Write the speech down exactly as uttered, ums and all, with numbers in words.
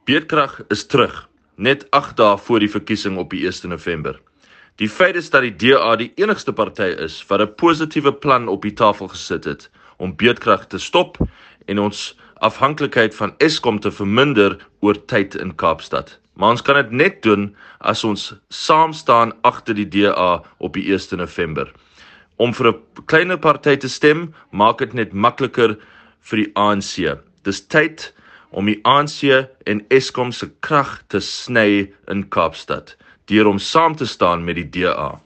Beerdkrag is terug, net agt dae voor die verkiesing op die eerste November. Die feit is dat die D A die enigste party is wat 'n positiewe plan op die tafel gesit het om beerdkrag te stop en ons afhanklikheid van Eskom te verminder oor tyd in Kaapstad. Maar ons kan dit net doen as ons saam staan agter die D A op die eerste November. Om vir 'n kleiner party te stem, maak dit net makliker vir die A N C. Dis tyd om die A N C en Eskom se krag te sny in Kaapstad, deur om saam te staan met die D A.